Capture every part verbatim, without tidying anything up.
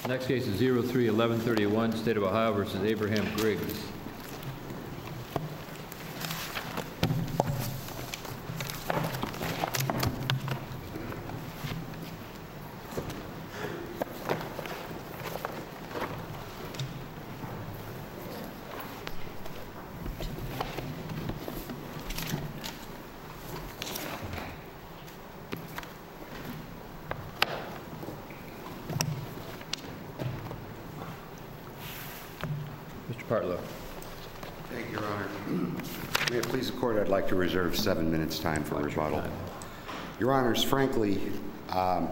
Next case is zero three eleven thirty-one, State of Ohio versus Abraham Griggs. Mister Partlow. Thank you, Your Honor. May it please the Court, I'd like to reserve seven minutes' time for rebuttal. Your Honors, frankly, um,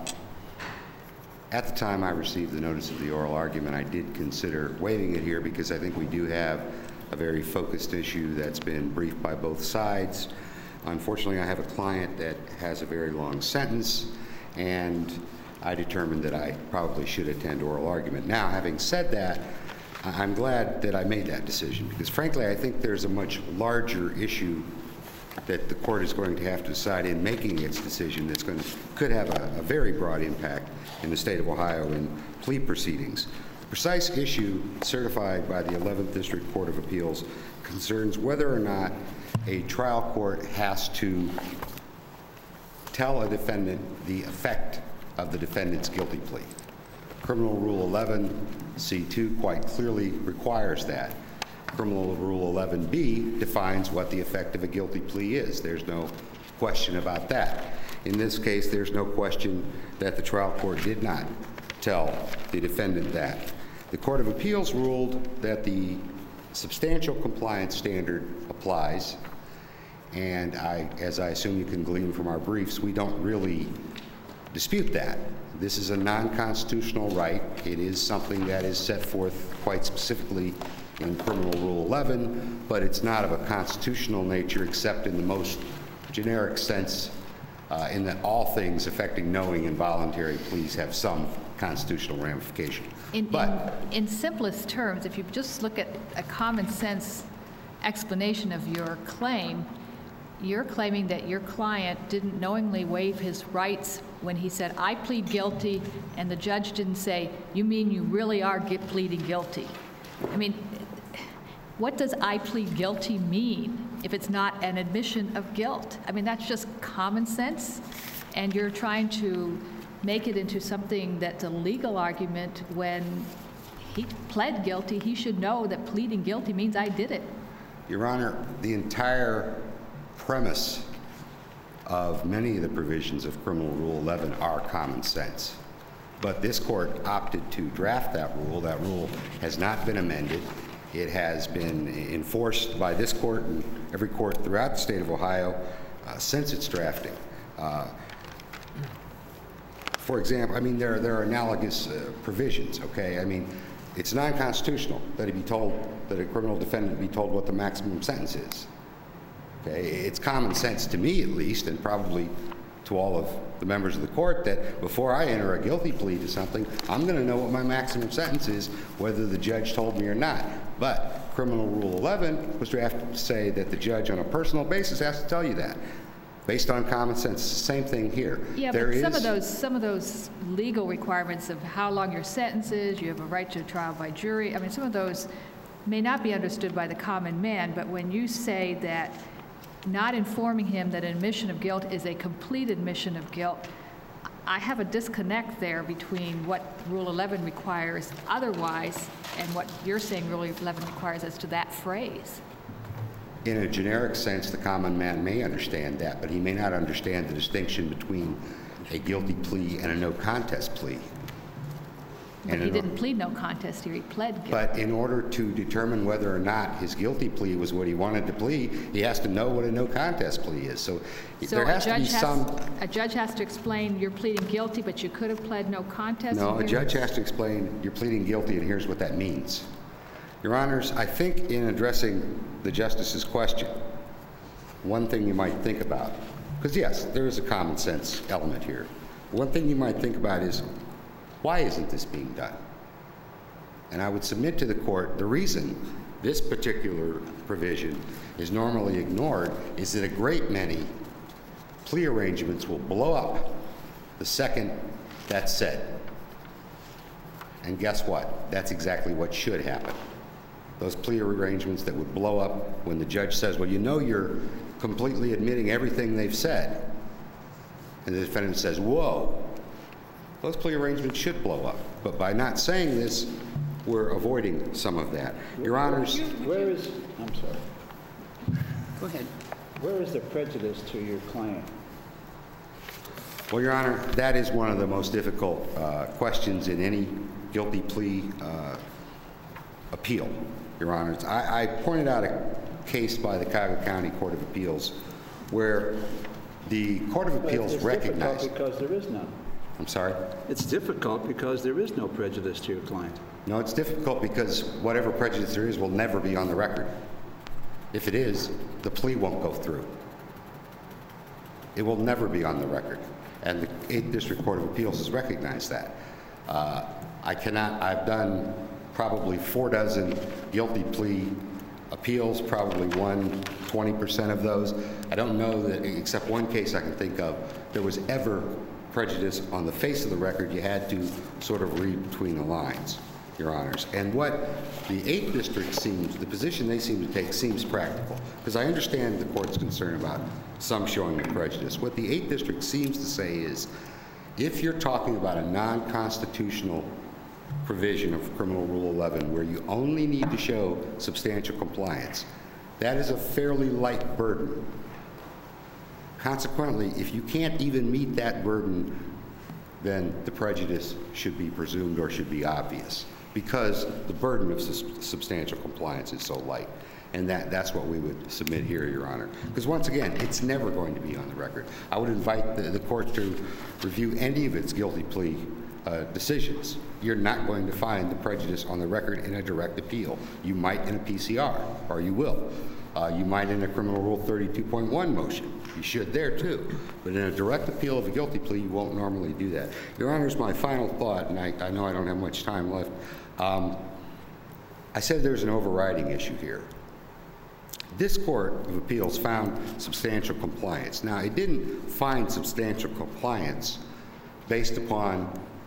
at the time I received the notice of the oral argument, I did consider waiving it here because I think we do have a very focused issue that's been briefed by both sides. Unfortunately, I have a client that has a very long sentence, and I determined that I probably should attend oral argument. Now, having said that, I'm glad that I made that decision because, frankly, I think there's a much larger issue that the court is going to have to decide in making its decision that's going to could have a, a very broad impact in the state of Ohio in plea proceedings. The precise issue certified by the eleventh District Court of Appeals concerns whether or not a trial court has to tell a defendant the effect of the defendant's guilty plea. Criminal Rule eleven C two quite clearly requires that. Criminal Rule eleven B defines what the effect of a guilty plea is. There's no question about that. In this case, there's no question that the trial court did not tell the defendant that. The Court of Appeals ruled that the substantial compliance standard applies, and I, as I assume you can glean from our briefs, we don't really dispute that. This is a non-constitutional right. It is something that is set forth quite specifically in Criminal Rule eleven, but it's not of a constitutional nature except in the most generic sense, uh, in that all things affecting knowing and voluntary pleas have some constitutional ramification. In, but, in, in simplest terms, if you just look at a common sense explanation of your claim, you're claiming that your client didn't knowingly waive his rights when he said, I plead guilty, and the judge didn't say, you mean you really are get pleading guilty? I mean, what does I plead guilty mean if it's not an admission of guilt? I mean, that's just common sense, and you're trying to make it into something that's a legal argument when he pled guilty. He should know that pleading guilty means I did it. Your Honor, the entire premise of many of the provisions of Criminal Rule eleven are common sense. But this court opted to draft that rule. That rule has not been amended. It has been enforced by this court and every court throughout the state of Ohio uh, since its drafting. Uh, for example, I mean, there, there are analogous uh, provisions, okay? I mean, it's non-constitutional that he be told, that a criminal defendant be told what the maximum sentence is. Okay, it's common sense to me, at least, and probably to all of the members of the court, that before I enter a guilty plea to something, I'm going to know what my maximum sentence is, whether the judge told me or not. But Criminal Rule eleven was drafted to say that the judge, on a personal basis, has to tell you that, based on common sense. It's the same thing here. Yeah, there but is, some of those some of those legal requirements of how long your sentence is, you have a right to a trial by jury. I mean, some of those may not be understood by the common man. But when you say that not informing him that an admission of guilt is a complete admission of guilt, I have a disconnect there between what Rule eleven requires otherwise and what you're saying Rule eleven requires as to that phrase. In a generic sense, the common man may understand that, but he may not understand the distinction between a guilty plea and a no contest plea. But he didn't plead no contest here, he pled guilty. But in order to determine whether or not his guilty plea was what he wanted to plead, he has to know what a no contest plea is. So, so there has to be has, some... A judge has to explain you're pleading guilty, but you could have pled no contest? No, a judge has to explain you're pleading guilty and here's what that means. Your Honors, I think in addressing the Justice's question, one thing you might think about, because yes, there is a common sense element here. One thing you might think about is, why isn't this being done? And I would submit to the court the reason this particular provision is normally ignored is that a great many plea arrangements will blow up the second that's said. And guess what? That's exactly what should happen. Those plea arrangements that would blow up when the judge says, well, you know you're completely admitting everything they've said. And the defendant says, whoa. Those plea arrangements should blow up. But by not saying this, we're avoiding some of that. Your Honors. Where is, I'm sorry. Go ahead. Where is the prejudice to your client? Well, Your Honor, that is one of the most difficult uh, questions in any guilty plea uh, appeal, Your Honors. I, I pointed out a case by the Cuyahoga County Court of Appeals where the Court of Appeals It's recognized... difficult because there is none. I'm sorry? It's difficult because there is no prejudice to your client. No, it's difficult because whatever prejudice there is will never be on the record. If it is, the plea won't go through. It will never be on the record. And the eighth District Court of Appeals has recognized that. Uh, I cannot, I've done probably four dozen guilty plea appeals, probably won twenty percent of those. I don't know that, except one case I can think of, there was ever prejudice on the face of the record. You had to sort of read between the lines, Your Honors. And what the eighth District seems, the position they seem to take seems practical, because I understand the court's concern about some showing of prejudice. What the eighth District seems to say is, if you're talking about a non-constitutional provision of Criminal Rule eleven where you only need to show substantial compliance, that is a fairly light burden. Consequently, if you can't even meet that burden, then the prejudice should be presumed or should be obvious, because the burden of sus substantial compliance is so light. And that, that's what we would submit here, Your Honor. Because once again, it's never going to be on the record. I would invite the, the court to review any of its guilty plea uh, decisions. You're not going to find the prejudice on the record in a direct appeal. You might in a P C R, or you will. Uh, you might in a Criminal Rule thirty-two point one motion. You should there too. But in a direct appeal of a guilty plea, you won't normally do that. Your Honor, my final thought, and I, I know I don't have much time left. Um, I said there's an overriding issue here. This Court of Appeals found substantial compliance. Now, it didn't find substantial compliance based upon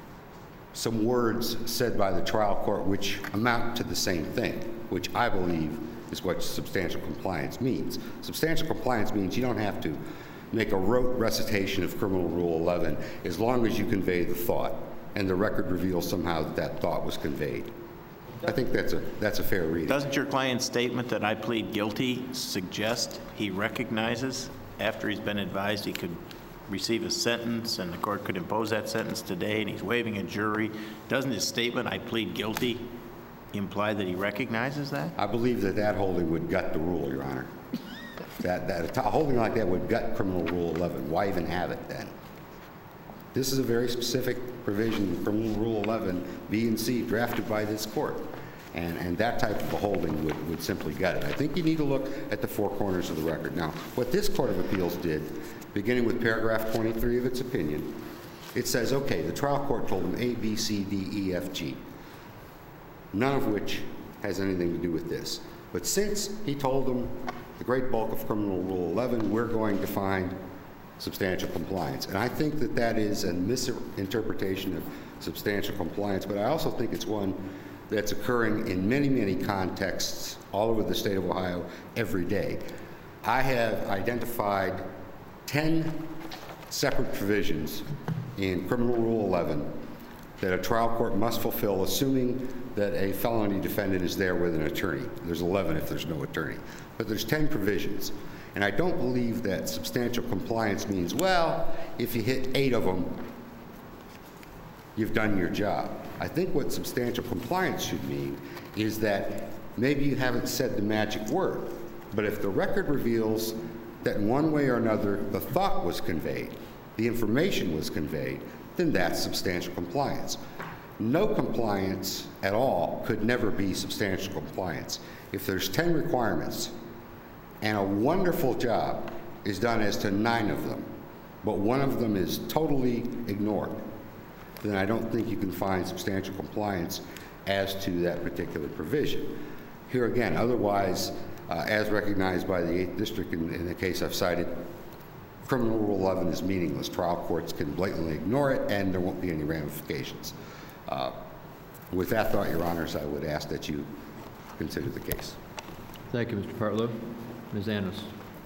some words said by the trial court which amount to the same thing, which I believe is what substantial compliance means. Substantial compliance means you don't have to make a rote recitation of Criminal Rule eleven as long as you convey the thought, and the record reveals somehow that that thought was conveyed. I think that's a, that's a fair reading. Doesn't your client's statement that I plead guilty suggest he recognizes after he's been advised he could receive a sentence and the court could impose that sentence today and he's waiving a jury? Doesn't his statement, I plead guilty, imply that he recognizes that? I believe that that holding would gut the rule, Your Honor. that, that, a holding like that would gut Criminal Rule eleven. Why even have it then? This is a very specific provision in Criminal Rule eleven, B and C, drafted by this court. And, and that type of a holding would, would simply gut it. I think you need to look at the four corners of the record. Now, what this Court of Appeals did, beginning with paragraph twenty-three of its opinion, it says, okay, the trial court told them A, B, C, D, E, F, G, none of which has anything to do with this. But since he told them the great bulk of Criminal Rule eleven, we're going to find substantial compliance. And I think that that is a misinterpretation of substantial compliance, but I also think it's one that's occurring in many, many contexts all over the state of Ohio every day. I have identified ten separate provisions in Criminal Rule eleven that a trial court must fulfill, assuming that a felony defendant is there with an attorney. There's eleven if there's no attorney. But there's ten provisions. And I don't believe that substantial compliance means, well, if you hit eight of them, you've done your job. I think what substantial compliance should mean is that maybe you haven't said the magic word, but if the record reveals that in one way or another the thought was conveyed, the information was conveyed, then that's substantial compliance. No compliance at all could never be substantial compliance. If there's ten requirements and a wonderful job is done as to nine of them, but one of them is totally ignored, then I don't think you can find substantial compliance as to that particular provision. Here again, otherwise, uh, as recognized by the eighth District in, in the case I've cited, Criminal Rule eleven is meaningless. Trial courts can blatantly ignore it and there won't be any ramifications. Uh, With that thought, Your Honors, I would ask that you consider the case. Thank you, Mister Partlow. Miz Annis.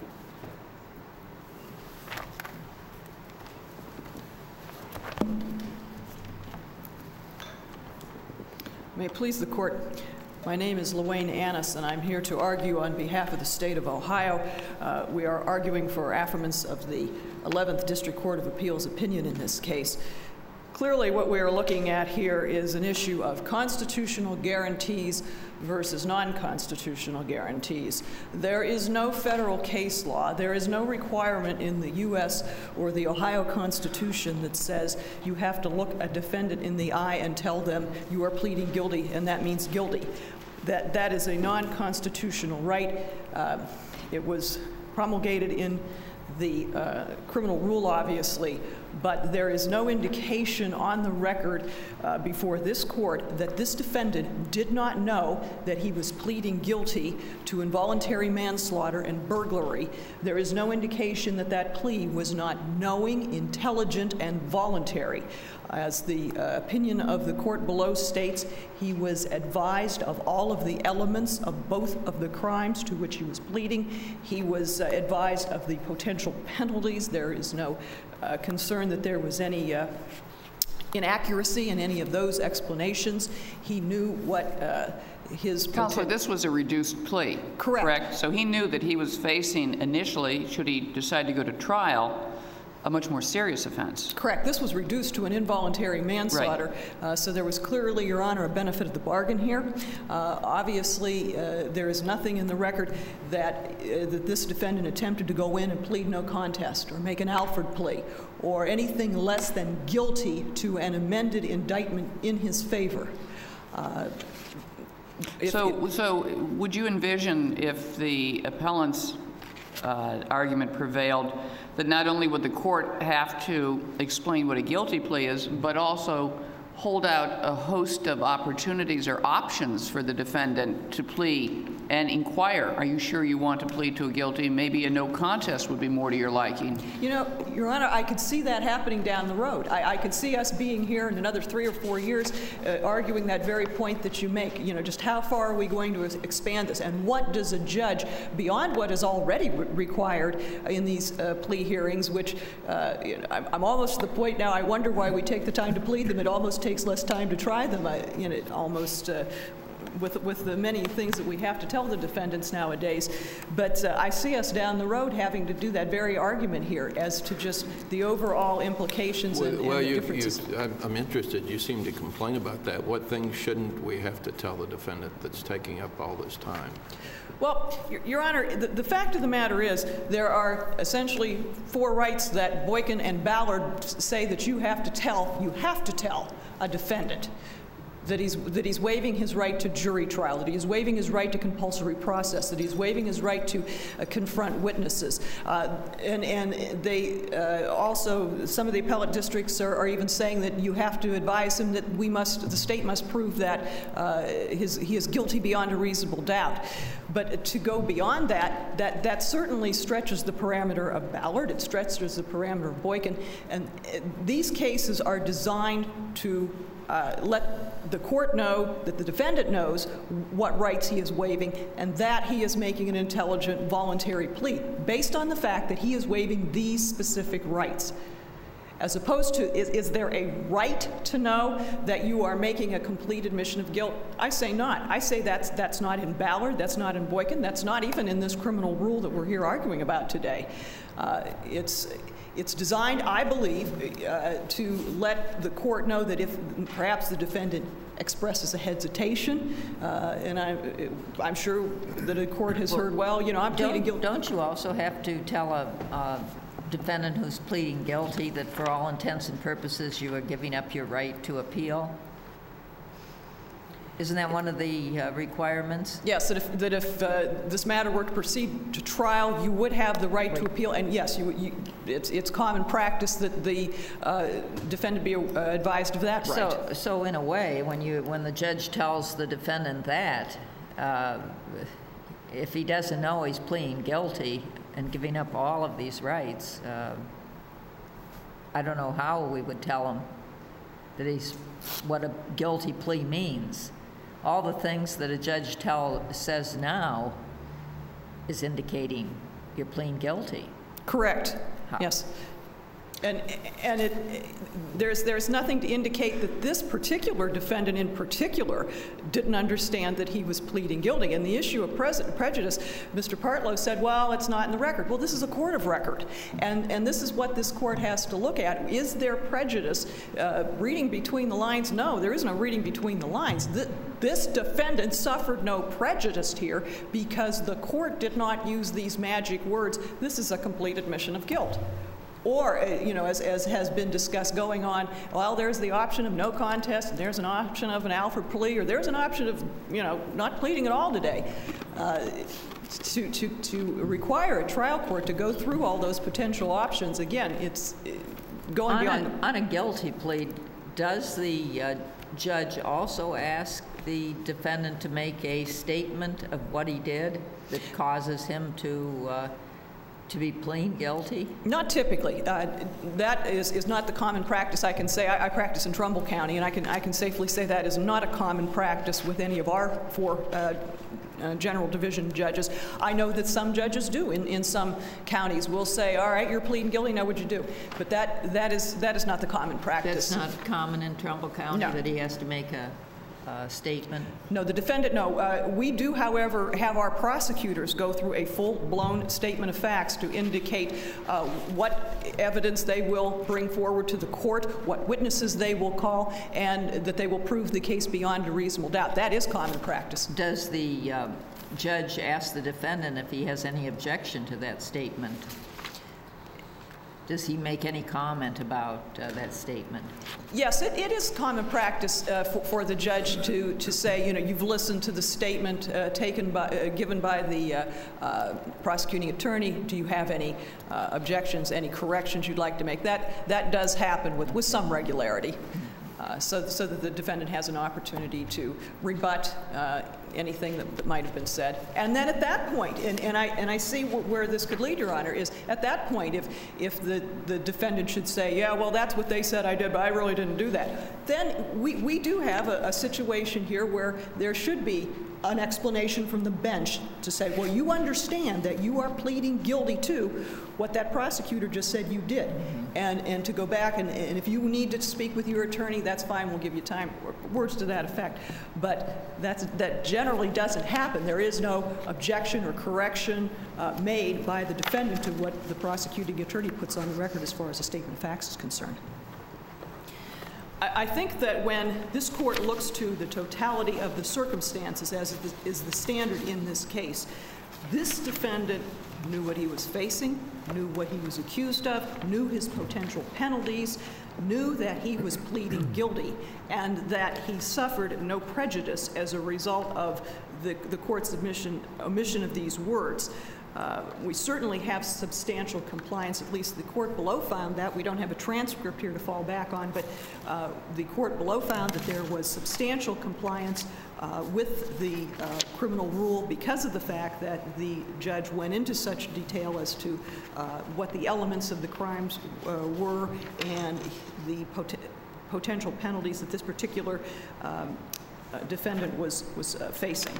May it please the Court, my name is LaWayne Annis, and I'm here to argue on behalf of the state of Ohio. Uh, we are arguing for affirmance of the eleventh District Court of Appeals opinion in this case. Clearly, what we are looking at here is an issue of constitutional guarantees versus non-constitutional guarantees. There is no federal case law, there is no requirement in the U S or the Ohio Constitution that says you have to look a defendant in the eye and tell them you are pleading guilty, and that means guilty. That, that is a non-constitutional right. Uh, it was promulgated in the uh, criminal rule, obviously, but there is no indication on the record uh, before this court that this defendant did not know that he was pleading guilty to involuntary manslaughter and burglary. There is no indication that that plea was not knowing, intelligent, and voluntary. As the uh, opinion of the court below states, he was advised of all of the elements of both of the crimes to which he was pleading. He was uh, advised of the potential penalties. There is no uh, concern that there was any uh, inaccuracy in any of those explanations. He knew what uh, his... Counselor, this was a reduced plea. Correct. Correct? So he knew that he was facing initially, should he decide to go to trial, a much more serious offense. Correct. This was reduced to an involuntary manslaughter, right. uh, so there was clearly, Your Honor, a benefit of the bargain here. Uh, obviously, uh, there is nothing in the record that, uh, that this defendant attempted to go in and plead no contest or make an Alford plea or anything less than guilty to an amended indictment in his favor. Uh, so, it, so would you envision, if the appellant's uh, argument prevailed, that not only would the court have to explain what a guilty plea is, but also hold out a host of opportunities or options for the defendant to plead and inquire, are you sure you want to plead to a guilty? Maybe a no contest would be more to your liking. You know, Your Honor, I could see that happening down the road. I, I could see us being here in another three or four years uh, arguing that very point that you make. You know, just how far are we going to expand this? And what does a judge, beyond what is already re required in these uh, plea hearings, which uh, you know, I'm, I'm almost to the point now, I wonder why we take the time to plead them. It almost takes less time to try them. I, you know, it almost... Uh, With, with the many things that we have to tell the defendants nowadays. But uh, I see us down the road having to do that very argument here as to just the overall implications well, and, and well, the you, differences. You, I'm, I'm interested. You seem to complain about that. What things shouldn't we have to tell the defendant that's taking up all this time? Well, Your, Your Honor, the, the fact of the matter is there are essentially four rights that Boykin and Ballard say that you have to tell, you have to tell a defendant. That he's, that he's waiving his right to jury trial, that he's waiving his right to compulsory process, that he's waiving his right to uh, confront witnesses. Uh, and, and they uh, also, some of the appellate districts are, are even saying that you have to advise him that we must, the state must prove that uh, his, he is guilty beyond a reasonable doubt. But to go beyond that, that, that certainly stretches the parameter of Ballard, it stretches the parameter of Boykin, and uh, these cases are designed to Uh, let the court know that the defendant knows what rights he is waiving and that he is making an intelligent, voluntary plea based on the fact that he is waiving these specific rights. As opposed to, is, is there a right to know that you are making a complete admission of guilt? I say not. I say that's, that's not in Ballard, that's not in Boykin, that's not even in this criminal rule that we're here arguing about today. Uh, it's, It's designed, I believe, uh, to let the court know that if perhaps the defendant expresses a hesitation, uh, and I, I'm sure that a court has heard, well, you know, I'm pleading guilty. Don't you also have to tell a, a defendant who's pleading guilty that for all intents and purposes you are giving up your right to appeal? Isn't that one of the uh, requirements? Yes, that if, that if uh, this matter were to proceed to trial, you would have the right, right. to appeal. And yes, you, you, it's, it's common practice that the uh, defendant be uh, advised of that right. So, so in a way, when, you, when the judge tells the defendant that, uh, if he doesn't know he's pleading guilty and giving up all of these rights, uh, I don't know how we would tell him that he's what a guilty plea means. All the things that a judge tell, says now is indicating you're pleading guilty. Correct. How? Yes. And, and it, there's, there's nothing to indicate that this particular defendant in particular didn't understand that he was pleading guilty. And the issue of pres- prejudice, Mister Partlow said, well, it's not in the record. Well, this is a court of record. And, and this is what this court has to look at. Is there prejudice? Uh, reading between the lines, no, there is no reading between the lines. Th- this defendant suffered no prejudice here because the court did not use these magic words. This is a complete admission of guilt. Or, you know, as, as has been discussed going on, well, there's the option of no contest, and there's an option of an Alford plea, or there's an option of, you know, not pleading at all today. Uh, to, to, to require a trial court to go through all those potential options, again, it's going on beyond. A, on a guilty plea, does the uh, judge also ask the defendant to make a statement of what he did that causes him to uh, to be pleading guilty? Not typically. Uh, that is, is not the common practice. I can say I, I practice in Trumbull County, and I can I can safely say that is not a common practice with any of our four uh, uh, general division judges. I know that some judges do. In, in some counties, will say, "All right, you're pleading guilty. Now, what'd you do?" But that that is that is not the common practice. That's not common in Trumbull County. No. That he has to make a. Uh, statement? No, the defendant, no. Uh, we do, however, have our prosecutors go through a full-blown statement of facts to indicate uh, what evidence they will bring forward to the court, what witnesses they will call, and that they will prove the case beyond a reasonable doubt. That is common practice. Does the uh, judge ask the defendant if he has any objection to that statement? Does he make any comment about uh, that statement? Yes, it, it is common practice uh, for, for the judge to, to say, you know, you've listened to the statement uh, taken by, uh, given by the uh, uh, prosecuting attorney. Do you have any uh, objections, any corrections you'd like to make? That, that does happen with, with some regularity. Uh, so, so that the defendant has an opportunity to rebut uh, anything that, that might have been said. And then at that point, and, and, I, and I see w where this could lead, Your Honor, is at that point, if, if the, the defendant should say, yeah, well, that's what they said I did, but I really didn't do that, then we, we do have a, a situation here where there should be an explanation from the bench to say, well, you understand that you are pleading guilty to what that prosecutor just said you did. Mm-hmm. and, and to go back, and, and if you need to speak with your attorney, that's fine, we'll give you time, words to that effect. But that's, that generally doesn't happen. There is no objection or correction uh, made by the defendant to what the prosecuting attorney puts on the record as far as a statement of facts is concerned. I think that when this court looks to the totality of the circumstances, as is the standard in this case, this defendant knew what he was facing, knew what he was accused of, knew his potential penalties, knew that he was pleading guilty, and that he suffered no prejudice as a result of the, the court's admission, omission of these words. Uh, we certainly have substantial compliance, at least the court below found that. We don't have a transcript here to fall back on, but uh, the court below found that there was substantial compliance uh, with the uh, criminal rule because of the fact that the judge went into such detail as to uh, what the elements of the crimes uh, were and the pot potential penalties that this particular um, uh, defendant was, was uh, facing.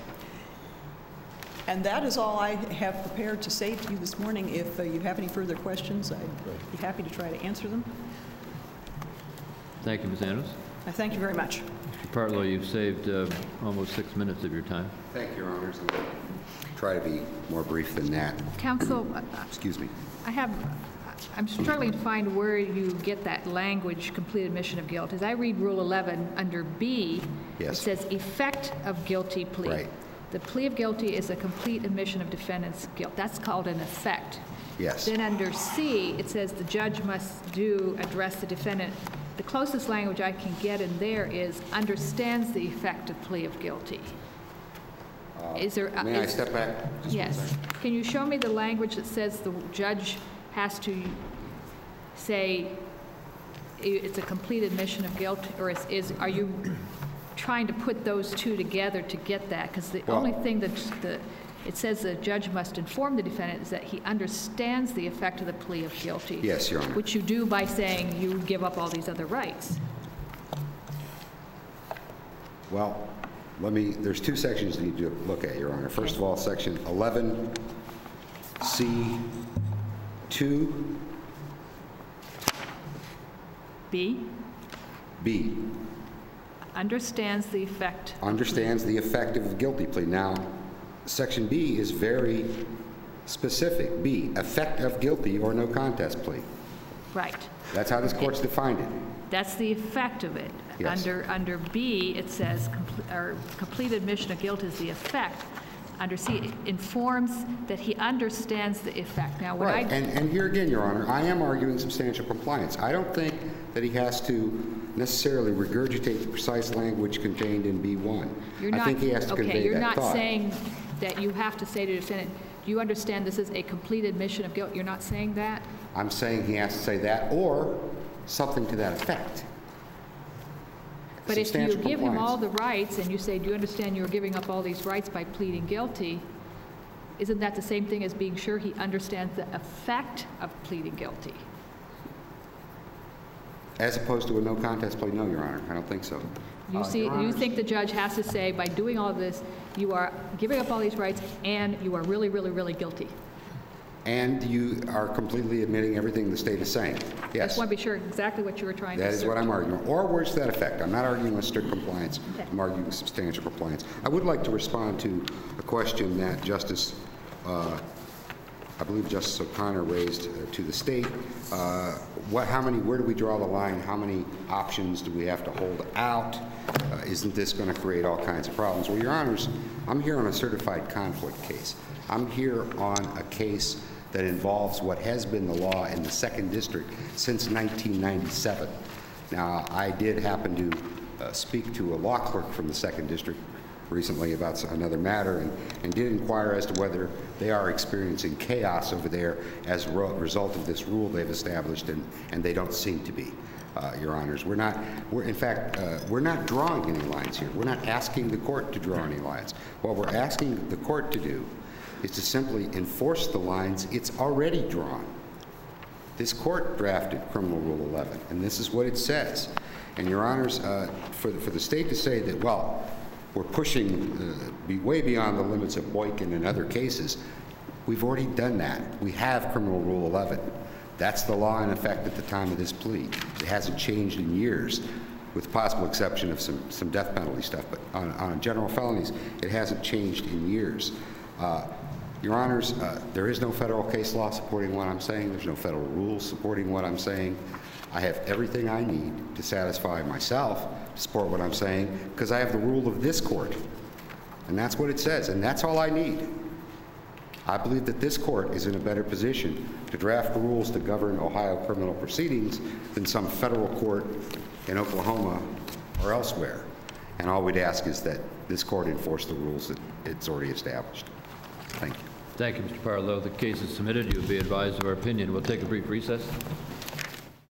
And that is all I have prepared to say to you this morning. If uh, you have any further questions, I'd be happy to try to answer them. Thank you, Miz Anos. I thank you very much. Mister Partlow, you've saved uh, almost six minutes of your time. Thank you, Your Honors. I'm going to try to be more brief than that. Counsel, uh, Excuse me. I have, I'm struggling to find where you get that language, complete admission of guilt. As I read Rule eleven under B, Yes. it says effect of guilty plea. Right. The plea of guilty is a complete admission of defendant's guilt. That's called an effect. Yes. Then under C, it says the judge must do address the defendant. The closest language I can get in there is understands the effect of plea of guilty. Uh, Is there? Uh, may is, I step back? Just yes. Can you show me the language that says the judge has to say it's a complete admission of guilt, or is, is are you trying to put those two together to get that? Because the well, only thing that the, it says the judge must inform the defendant is that he understands the effect of the plea of guilty. Yes, Your Honor. Which you do by saying you give up all these other rights. Well, let me, there's two sections you need to look at, Your Honor. First of all, Section eleven C two B, B understands the effect. understands the effect of a guilty plea. Now, Section B is very specific. B, effect of guilty or no contest plea. Right. That's how this court's defined it. That's the effect of it. Yes. Under, under B, it says, compl- or complete admission of guilt is the effect. Under C, it informs that he understands the effect. Now, when I... Right, and, and here again, Your Honor, I am arguing substantial compliance. I don't think that he has to necessarily regurgitate the precise language contained in B one. You're I not, think he has to okay, convey you're that not thought. saying that you have to say to the defendant, do you understand this is a complete admission of guilt? You're not saying that? I'm saying he has to say that or something to that effect. But if you Substantial give him all compliance. the rights and you say, do you understand you're giving up all these rights by pleading guilty, isn't that the same thing as being sure he understands the effect of pleading guilty? As opposed to a no contest plea, no, Your Honor. I don't think so. You Uh, see, Your you Honors, think the judge has to say, by doing all this, you are giving up all these rights and you are really, really, really guilty? And you are completely admitting everything the state is saying. I Yes. just want to be sure exactly what you were trying to That assert. is what I'm arguing. Or words to that effect. I'm not arguing with strict compliance. Okay. I'm arguing with substantial compliance. I would like to respond to a question that Justice, uh, I believe Justice O'Connor raised uh, to the state. Uh, what, how many, where do we draw the line? How many options do we have to hold out? Uh, isn't this going to create all kinds of problems? Well, Your Honors, I'm here on a certified conflict case. I'm here on a case that involves what has been the law in the second district since nineteen ninety-seven. Now, I did happen to uh, speak to a law clerk from the second district recently about another matter and, and did inquire as to whether they are experiencing chaos over there as a result of this rule they've established, and, and they don't seem to be, uh, Your Honors. We're not, we're, in fact, uh, we're not drawing any lines here. We're not asking the court to draw any lines. What we're asking the court to do is to simply enforce the lines it's already drawn. This court drafted Criminal Rule eleven, and this is what it says. And, Your Honors, uh, for, the, for the state to say that, well, we're pushing uh, be way beyond the limits of Boykin and other cases, we've already done that. We have Criminal Rule eleven. That's the law in effect at the time of this plea. It hasn't changed in years, with the possible exception of some, some death penalty stuff, but on, on general felonies, it hasn't changed in years. Uh, Your Honors, uh, there is no federal case law supporting what I'm saying. There's no federal rules supporting what I'm saying. I have everything I need to satisfy myself to support what I'm saying because I have the rule of this court. And that's what it says, and that's all I need. I believe that this court is in a better position to draft rules to govern Ohio criminal proceedings than some federal court in Oklahoma or elsewhere. And all we'd ask is that this court enforce the rules that it's already established. Thank you. Thank you, Mister Parlow. The case is submitted. You will be advised of our opinion. We'll take a brief recess.